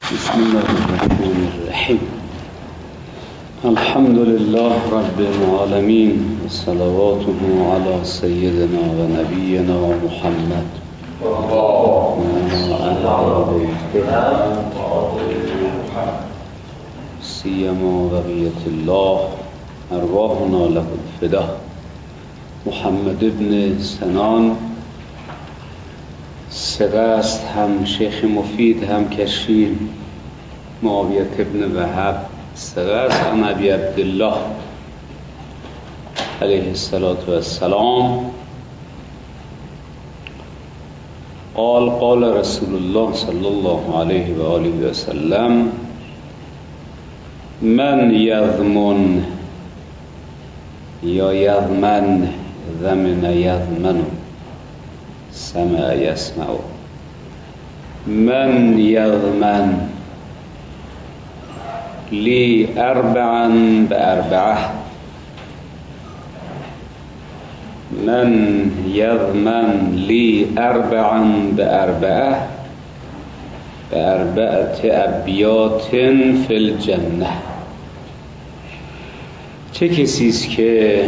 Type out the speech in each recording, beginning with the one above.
بسم الله الرحمن الرحیم. الحمد لله رب العالمین و صلواته علی سیدنا و نبینا محمد سیما بقیت الله ارواحنا له الفدا. محمد ابن سنان ثقه است، هم شیخ مفید، هم کشیر. معاویه ابن وهب ثقه است، هم ابی عبدالله علیه السلام. قال رسول الله صلی الله علیه و آله و سلم: من یضمن یا یضمن ضمن یضمن سمع یسمع. من یضمن لی اربعا باربعه. من یضمن لی اربعا باربعه باربعه ابیات فی الجنه. چه کسی است که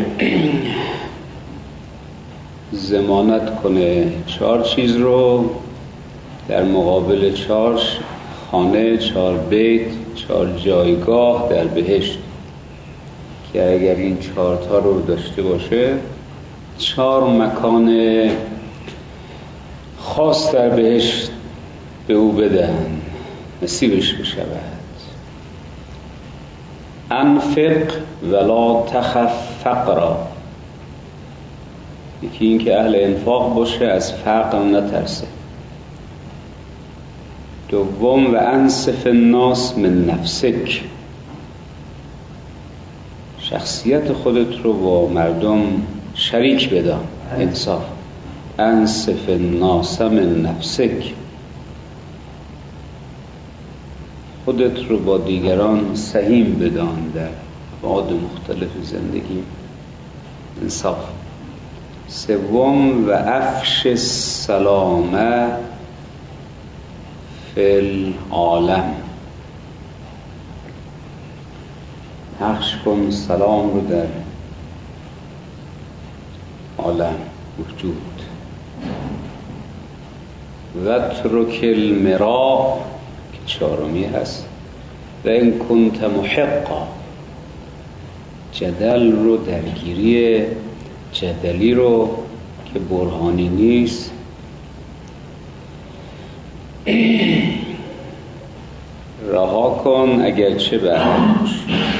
ضمانت کنه 4 چیز رو در مقابل 4 خانه، 4 بیت، 4 جایگاه در بهشت، که اگر این 4 تا رو داشته باشه 4 مکان خاص در بهشت به او بدن، نصیبش بشود. انفق ولا تخف فقرا. یکی این که اهل انفاق باشه، از فقر نترسه. دوم و انصف الناس من نفسک. شخصیت خودت رو با مردم شریک بدان، انصاف. انصف الناس من نفسک. خودت رو با دیگران سهیم بدان در ابعاد مختلف زندگی، انصاف. سوم و افش السلامه فی العالم. پخش کن سلام رو در عالم وجود. و اترک المراء که 4می هست. و ان کنت محقا. جدل رو، درگیری جدلی رو که برهانی نیست، رها کن اگرچه به حقش.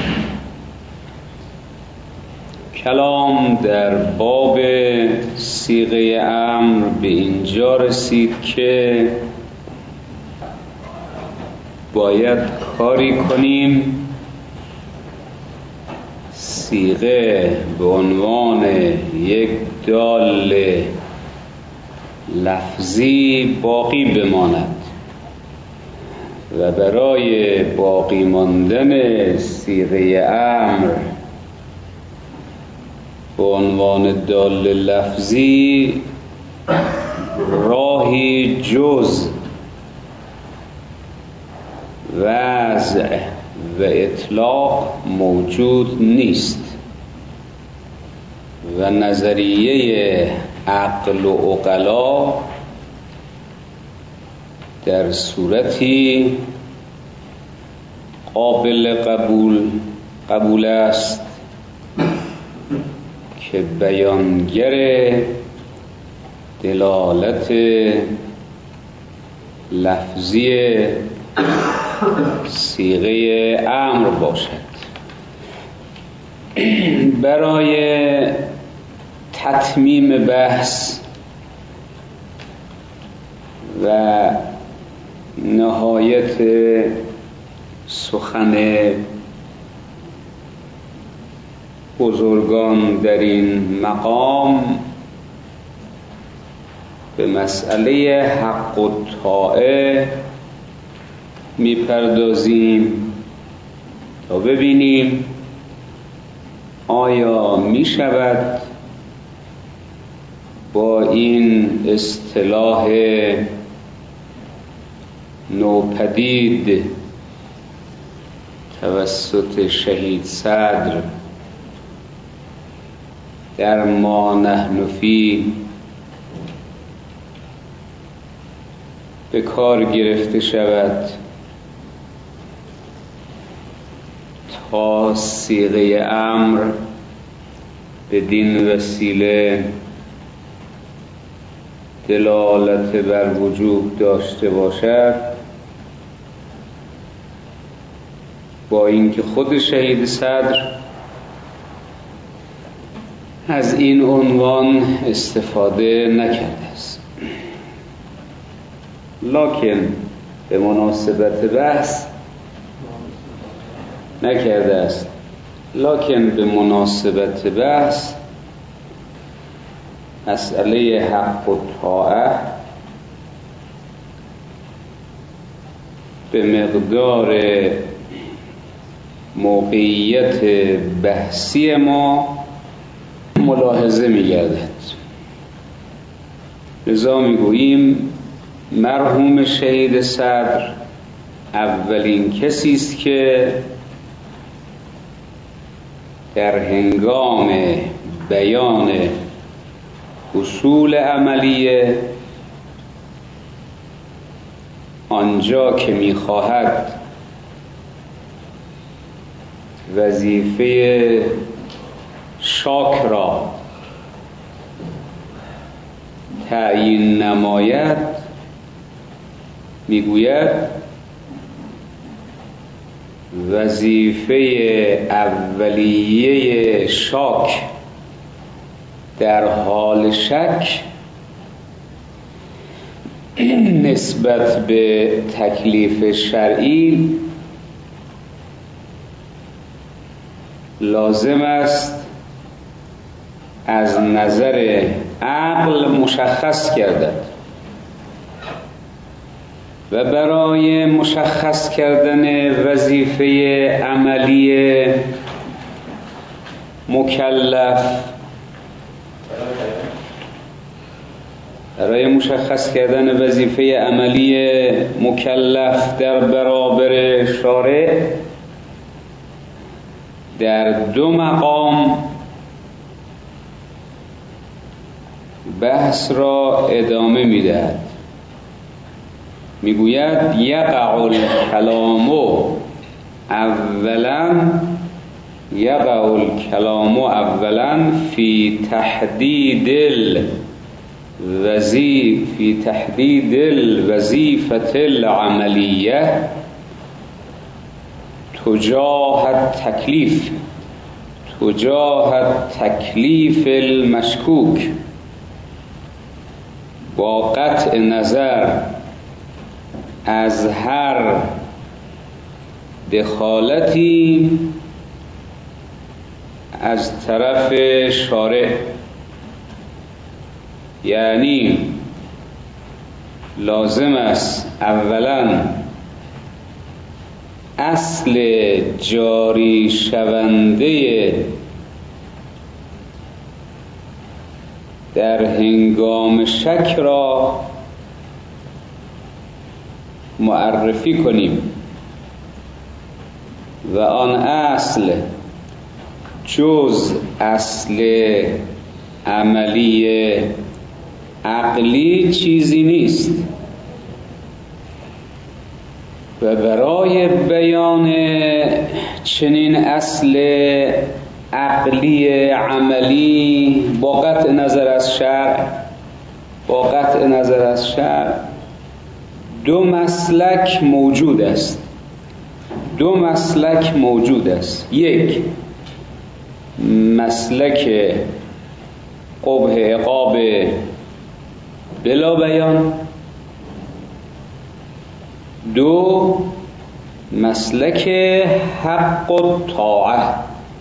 کلام در باب صیغه امر به اینجا رسید که باید کاری کنیم صیغه به عنوان یک دال لفظی باقی بماند و برای باقی ماندن صیغه امر به عنوان دال لفظی راهی جز وضع و اطلاق موجود نیست و نظریه عقل و عقلا در صورتی قابل قبول است که بیانگر دلالت لفظی صیغه امر باشد. برای تتمیم بحث و نهایت سخن بزرگان در این مقام به مسئله حق و طاعه میپردازیم تا ببینیم آیا میشود با این اصطلاح نوپدید توسط شهید صدر در ما نحن فیه به کار گرفته شود تا صیغه امر بدین وسیله دلالت بر وجوب داشته باشد، با اینکه خود شهید صدر از این عنوان استفاده نکرده است، لکن به مناسبت بحث نکرده است، لکن به مناسبت بحث مسئله حق و طاعه به مقدار موقعیت بحثی ما ملاحظه می‌گردد. لذا می‌گوییم مرحوم شهید صدر اولین کسی است که در هنگام بیان اصول عملیه آنجا که می‌خواهد وظیفه شاک را تعیین نماید میگوید وظیفه اولیه شاک در حال شک نسبت به تکلیف شرعی لازم است از نظر عقل مشخص گردد و برای مشخص کردن وظیفه عملی مکلف، برای مشخص کردن وظیفه عملی مکلف در برابر شارع در دو مقام بحث را ادامه می‌دهد. میگوید یقع الکلام اولا فی تحدید الوظیفة العملیه تجاه التکلیف المشکوک، با قطع نظر از هر دخالتی از طرف شارع. یعنی لازم است اولا اصل جاری شونده در هنگام شک را معرفی کنیم و آن اصل جز اصل عملی عقلی چیزی نیست و برای بیان چنین اصل عقلی عملی با قطع نظر از شرع دو مسلک موجود است. یک، مسلک قبح عقاب بلا بیان. دو، مسلک حق و طاعه.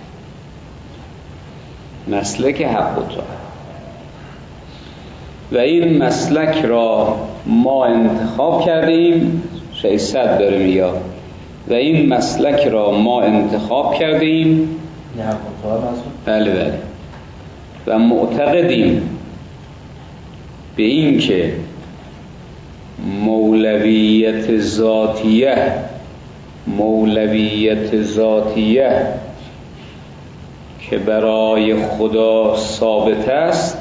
و این مسلک را ما انتخاب کردیم. شیخ صدر داره میگه و این مسلک را ما انتخاب کردیم. بله و معتقدیم به این که مولویت ذاتیه که برای خدا ثابت است،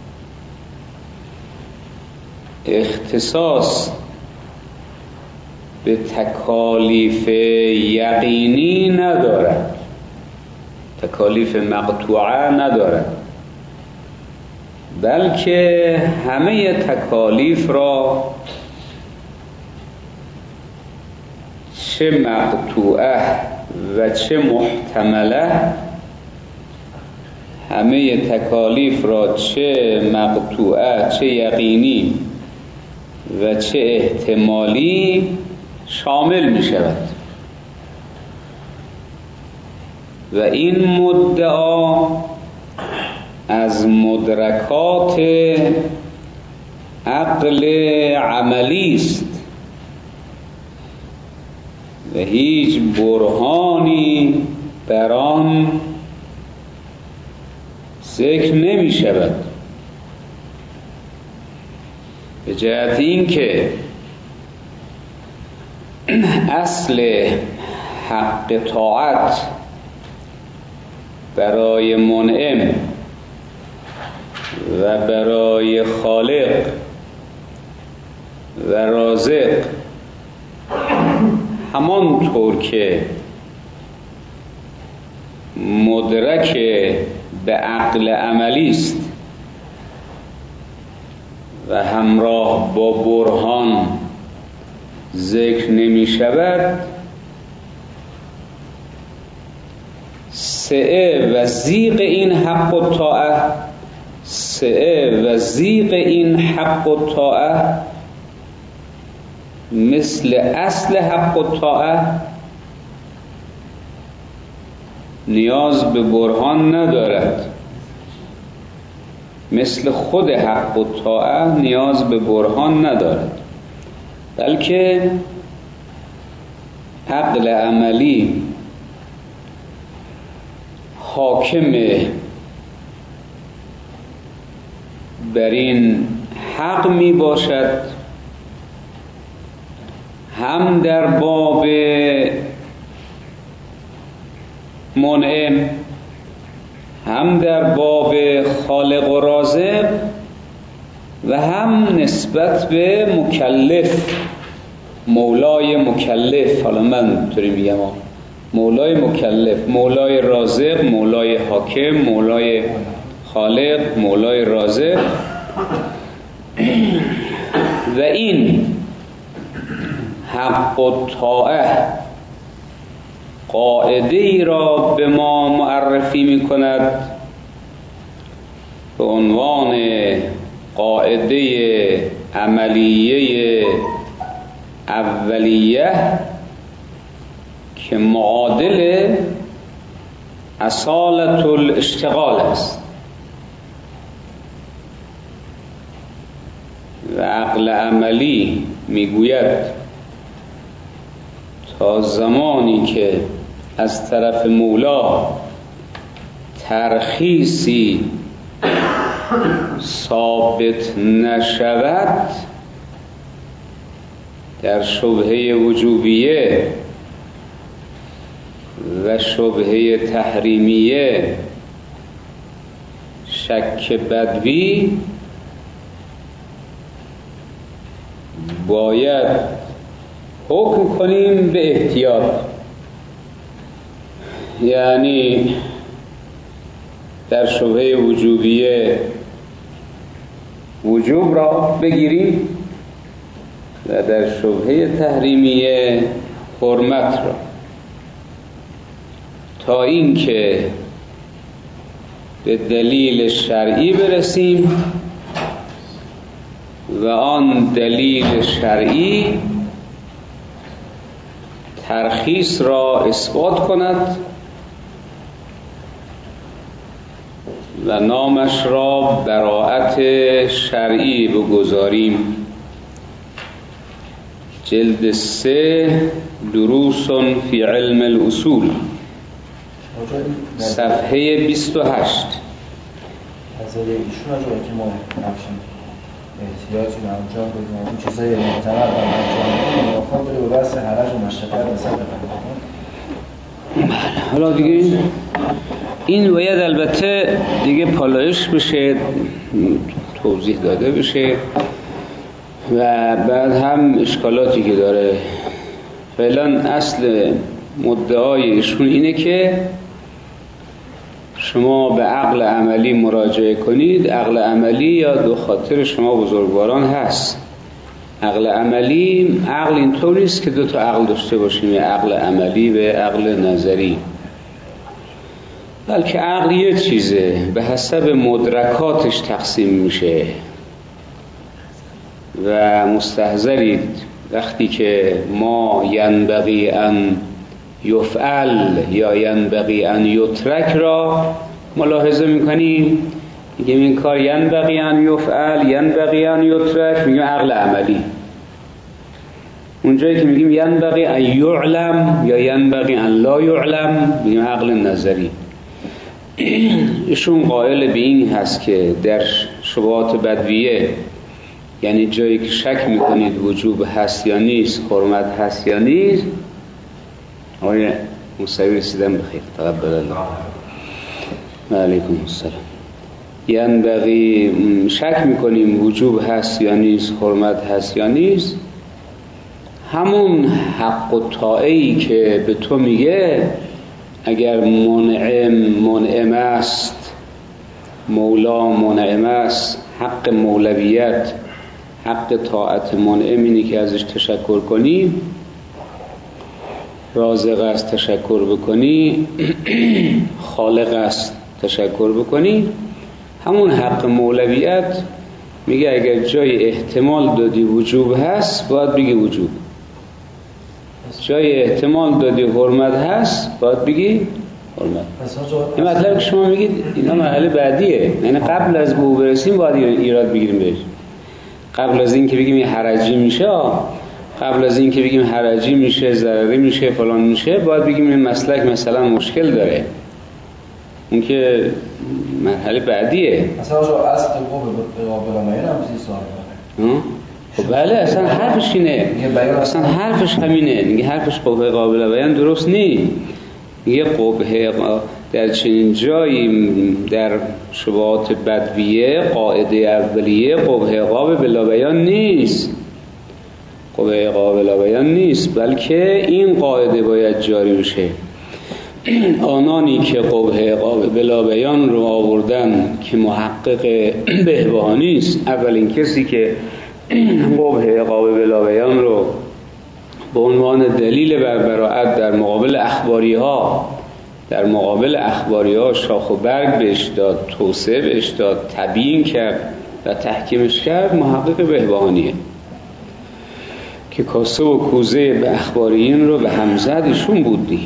اختصاص به تکالیف یقینی ندارد، تکالیف مقطوعه ندارد، بلکه همه تکالیف را چه مقطوعه و چه محتمله، همه تکالیف را چه مقطوعه چه یقینی و چه احتمالی شامل می شود. و این مدعا از مدرکات عقل عملی است و هیچ برهانی بر آن ذکر نمی شود، به جهت این که اصل حق طاعت برای منعم و برای خالق و رازق همانطور که مدرک به عقل عملی است و همراه با برهان ذکر نمی شود، سعه و ضیق این حق و طاعه مثل اصل حق و طاعه نیاز به برهان ندارد، مثل خود حق و طاعه نیاز به برهان ندارد، بلکه عقل عملی حاکم بر این حق می باشد، هم در باب منعم، هم در باب خالق و رازق، و هم نسبت به مکلف، مولای مکلف. حالا من اینطوری میگم مولای مکلف، مولای رازق، مولای حاکم، مولای خالق، مولای رازق. و این حق و طاعه قاعده ای را به ما معرفی می کند به عنوان قاعده عملیه اولیه که معادل اصالت الاشتغال است. و عقل عملی میگوید تا زمانی که از طرف مولا ترخیصی ثابت نشود در شبهه وجوبیه و شبهه تحریمیه، شک بدوی، باید حکم کنیم به احتیاط. یعنی در شبهه وجوبیه وجوب را بگیریم و در شبهه تحریمیه حرمت را، تا اینکه به دلیل شرعی برسیم و آن دلیل شرعی ترخیص را اثبات کند و نامش را براءت شرعی بگذاریم. جلد 3 دروس فی علم الاصول، صفحه 28. احتیاج رو انجام بدیم اون چیزای مطلق رو انجام بدیم موافق داره به بحث حرج و مشقت مثلا بکنیم. حالا دیگه این باید البته دیگه پالایش بشه، توضیح داده بشه و بعد هم اشکالاتی که داره. فعلا اصل مدعای ایشون اینه که شما به عقل عملی مراجعه کنید. عقل عملی یا دو خاطر شما بزرگواران هست. عقل عملی، عقل اینطور نیست که دو تا عقل داشته باشیم، یه عقل عملی و عقل نظری، بلکه عقل یه چیزه، به حسب مدرکاتش تقسیم میشه و مستحضرید وقتی که ما ینبغی ان یفعل یا ینبغی ان یترک را ملاحظه میکنیم، میگیم این کار ینبغی ان یفعل، ینبغی ان یترک، میگیم عقل عملی. اونجایی که میگیم ینبغی ان یعلم یا ینبغی ان لا یعلم، میگیم عقل نظری. ایشون قائل به این هست که در شبهات بدویه، یعنی جایی که شک میکنید وجوب هست یا نیست، حرمت هست یا نیست. آقای موسوی رسیدن بخیر، تقبل الله. و علیکم السلام. ینبغی شک میکنیم وجوب هست یا نیست، حرمت هست یا نیست، همون حق و طاعه‌ای که به تو میگه اگر منعم است، مولا منعم است، حق مولویت، حق طاعت منعم اینی که ازش تشکر کنی، رازق است تشکر بکنی، خالق است تشکر بکنی، همون حق مولویت میگه اگر جای احتمال دادی وجوب هست باید بگی وجوب، جای احتمال دادی حرمت هست باید بگی حرمت. این مطلب که شما میگید اینا مرحله بعدیه، یعنی قبل از به او برسیم باید ایراد بگیریم بهش. قبل از این که بگیم حرجی میشه، قبل از این که بگیم حرجی میشه، ضرری میشه، فلان میشه، باید بگیم این مسلک مثلا مشکل داره. اون که مرحله بعدیه. مثلا اصل قابل بیان هم چیزی سوال داره. خب بله، اصلا حرفش اینه، اصلا حرفش همینه. میگه حرفش قبه قابل بیان درست نیست. میگه قبه در چنین جایی در شبهات بدویه قاعده اولیه قبه قابل بیان نیست، قبه قابل بیان نیست، بلکه این قاعده باید جاری بشه. آنانی که قبه قابل بیان رو آوردن که محقق بهبهانی است، اولین کسی که قبه قابل بیان رو به عنوان دلیل بر براءت در مقابل اخباری ها شاخ و برگ بهش داد، توسعه بهش داد، تبیین کرد و تحکیمش کرد، محقق بهبهانیه که کاسه و کوزه به اخباریین رو به هم زد. ایشون بود دیگه.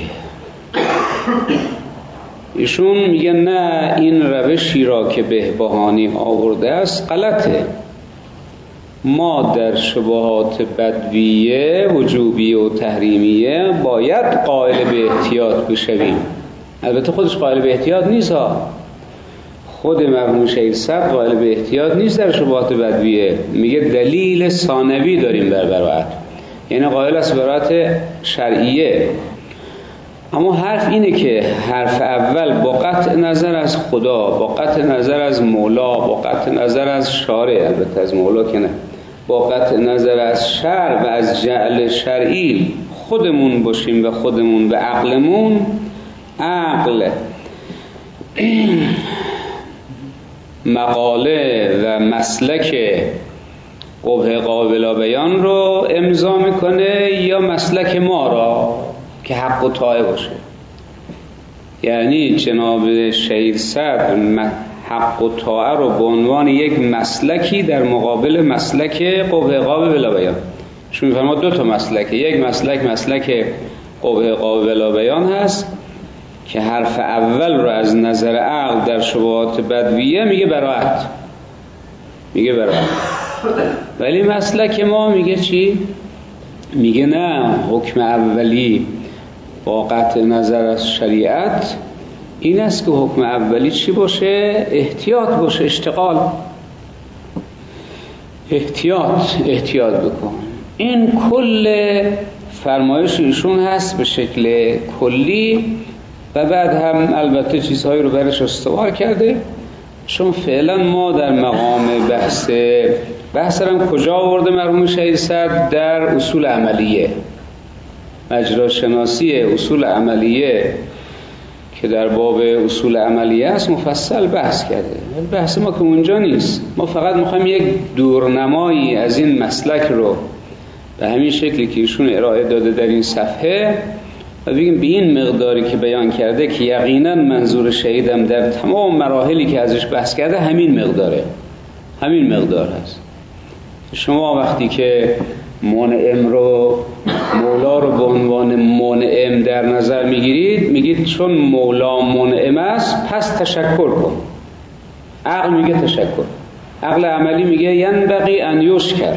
ایشون میگه نه، این روشی را که بهبهانی آورده است غلطه. ما در شبهات بدویه وجوبیه و تحریمیه باید قائل به احتیاط بشویم. البته خودش قائل به احتیاط نیست ها، خود مرحوم شیخ صدر قائل به احتیاط نیست در شبهات بدویه. میگه دلیل ثانوی داریم بر براءت، یعنی قائل است براءت شرعیه. اما حرف اینه که حرف اول با قطع نظر از خدا، با قطع نظر از مولا، با قطع نظر از شارع، البته از مولا که نه، با قطع نظر از شرع و از جعل شرعی خودمون باشیم و خودمون به عقلمون، عقل مقاله و مسلک قبه قابل بیان رو امضا میکنه یا مسلک ما را که حق و طاعه باشه. یعنی جناب شهید صدر حق و طاعه رو به عنوان یک مسلکی در مقابل مسلک قبه قابل بیان، چون میفرما دو تا مسلکه، یک مسلک قبه قابل بیان هست که حرف اول رو از نظر عقل در شبهات بدویه میگه براءت، ولی مسلک ما میگه چی؟ میگه نه، حکم اولی با قطع نظر از شریعت این است که حکم اولی چی باشه؟ احتیاط باشه، اشتغال. احتیاط بکن. این کل فرمایش ایشون هست به شکل کلی و بعد هم البته چیزهایی رو برش استوار کرده، چون فعلا ما در مقام بحث هم کجا آورده مرحوم شهید صدر؟ در اصول عملیه، مجراشناسی اصول عملیه که در باب اصول عملیه است مفصل بحث کرده. بحث ما که اونجا نیست، ما فقط میخوایم یک دورنمایی از این مسلک رو به همین شکلی که ایشون ارائه داده در این صفحه و بگیم به این مقداری که بیان کرده که یقینا منظور شهیدم در تمام مراحلی که ازش بحث کرده همین مقدار هست. شما وقتی که منعم رو، مولا رو به عنوان منعم در نظر میگیرید، میگید چون مولا منعم است پس تشکر کن. عقل میگه تشکر، عقل عملی میگه ینبغی ان یشکر.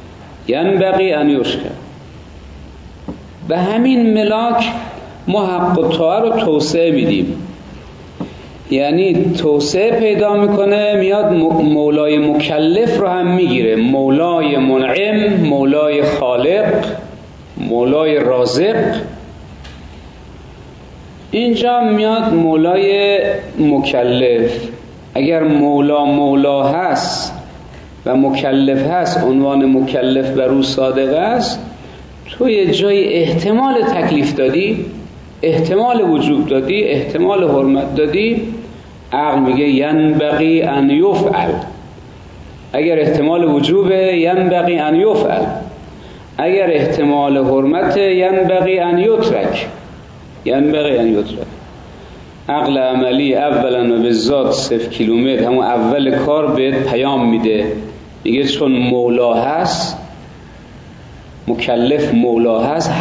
به همین ملاک ما حق و طاعه رو توسعه میدیم، یعنی توسعه پیدا میکنه، میاد مولای مکلف رو هم میگیره، مولای منعم، مولای خالق، مولای رازق. اینجا میاد مولای مکلف. اگر مولا هست و مکلف هست، عنوان مکلف بر او صادق است، تو یه جای احتمال تکلیف دادی، احتمال وجوب دادی، احتمال حرمت دادی، عقل میگه ینبغی ان یفعل. اگر احتمال وجوب ینبغی ان یفعل، اگر احتمال حرمت ینبغی ان یترک. عقل عملی اولا و به ذات 0 کیلومتر همون اول کار بهت پیام میده، میگه چون مولا هست، مکلف مولا هست،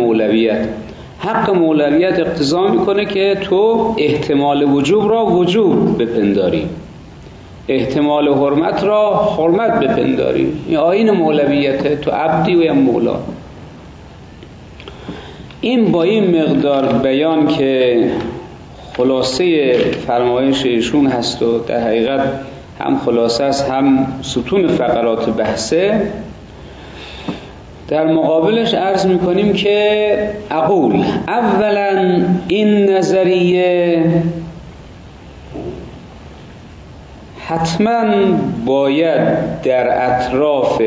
حق مولویت اقتضا میکنه که تو احتمال وجوب را وجوب بپنداری، احتمال حرمت را حرمت بپنداری. این آیین مولویت، تو عبدی و یا مولا. این با این مقدار بیان که خلاصه فرمایش ایشون هست و در حقیقت هم خلاصه است هم ستون فقرات بحثه، در مقابلش عرض میکنیم که اقول اولا این نظریه حتما باید در اطراف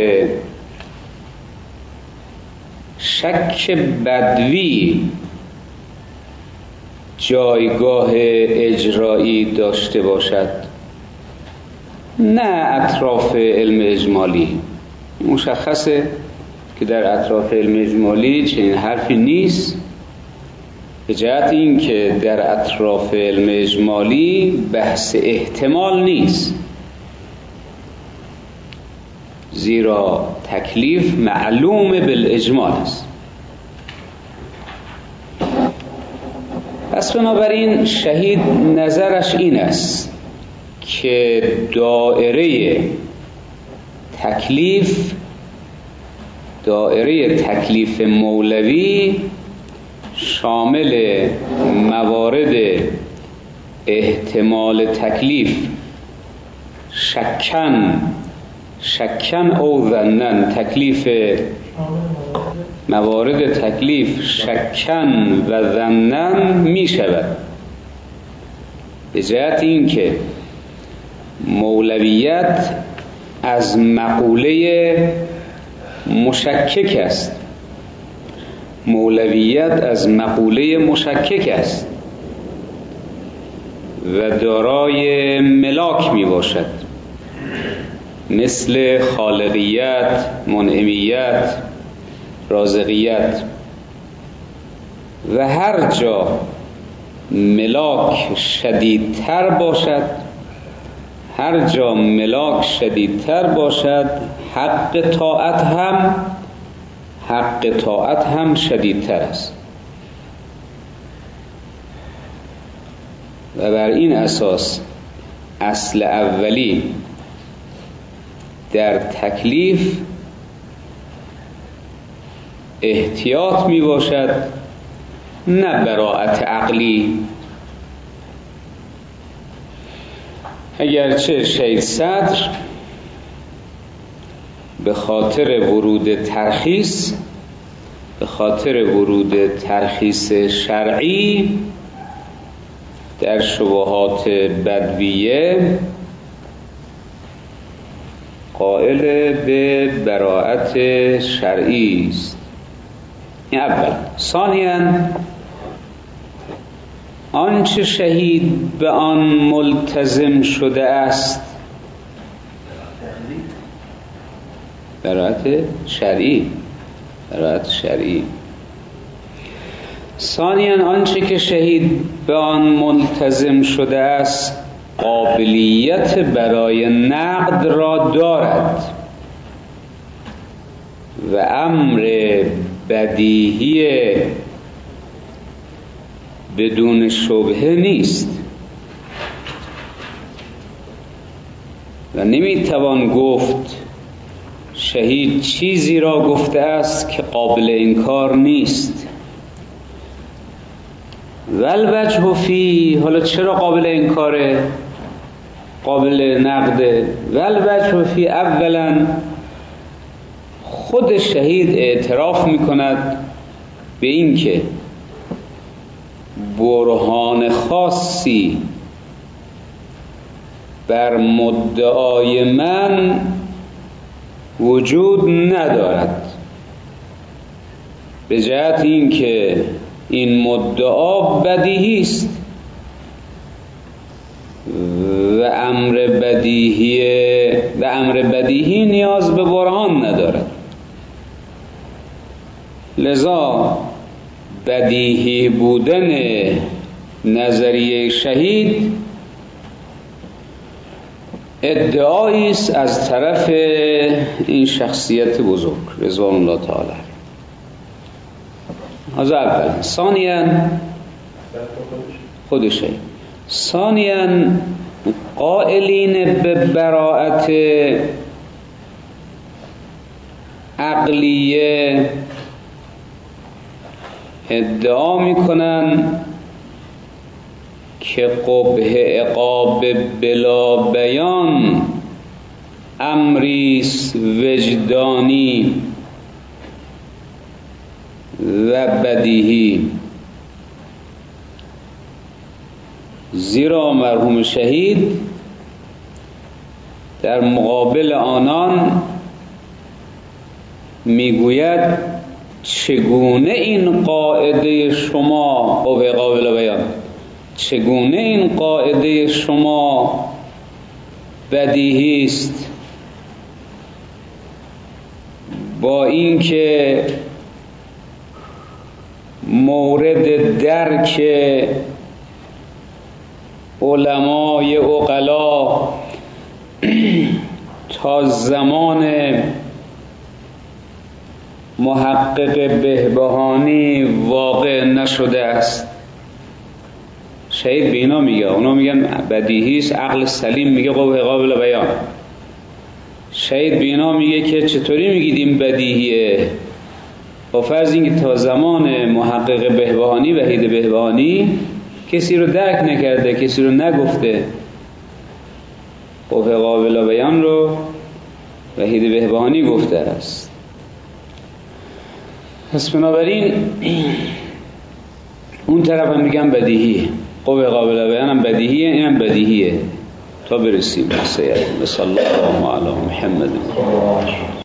شک بدوی جایگاه اجرایی داشته باشد، نه اطراف علم اجمالی. مشخصه که در اطراف علم اجمالی چنین حرفی نیست، به جهت این که در اطراف علم اجمالی بحث احتمال نیست، زیرا تکلیف معلوم بالاجمال است. پس بنابراین شهید نظرش این است که دایره تکلیف مولوی شامل موارد احتمال تکلیف شکن او ظنن، موارد تکلیف شکن و ظنن می شود، به جهت این که مولویت از مقوله مشکک است، و دارای ملاک می باشد، مثل خالقیت، منعمیت، رازقیت. و هر جا ملاک شدیدتر باشد، حق طاعت هم شدیدتر است. و بر این اساس اصل اولی در تکلیف احتیاط می باشد، نه براءت عقلی. اگرچه شیخ صدر به خاطر ورود ترخیص شرعی در شبهات بدویه قائل به براءت شرعی است. این اول. ثانیاً آنچه شهید به آن ملتزم شده است براءت شرعی. ثانیاً آنچه که شهید به آن ملتزم شده است قابلیت برای نقد را دارد و امر بدیهی بدون شبهه نیست و نمیتوان گفت شهید چیزی را گفته است که قابل انکار نیست. والوجه فی، حالا چرا قابل انکاره، قابل نقده؟ والوجه فی، اولا خود شهید اعتراف میکند به این که برهان خاصی بر مدعای من وجود ندارد، به جهت این که این مدعا بدیهی است و امر بدیهی نیاز به برهان ندارد. لذا بدیهی بودن نظریه شهید ادعایی است از طرف این شخصیت بزرگ رضوان الله تعالی. هذا اول. ثانیاً خودشه. ثانیاً قائلین به براءت عقلیه ادعا میکنن که قبح عقاب بلا بیان امریست وجدانی و بدیهی، زیرا مرحوم شهید در مقابل آنان میگوید چگونه این قاعده شما قبح عقاب بلا بیان، چگونه این قاعده شما بدیهی است با اینکه مورد درک علمای عقلا تا زمان محقق بهبهانی واقع نشده است. شهید به اینا میگه، اونا میگن بدیهی است، عقل سلیم میگه قبح قابل بیان. شهید به اینا میگه که چطوری میگید این بدیهیه؟ با فرض اینکه تا زمان محقق بهبهانی وحید بهبهانی کسی رو درک نکرده، کسی رو نگفته. قبح قابل بیان رو وحید بهبهانی گفته است. پس بنابراین اون طرف هم میگن بدیهیه، قبح قابل بیان هم بدیهیه، این هم بدیهیه تا برسیم به سید. صلی الله علی محمد.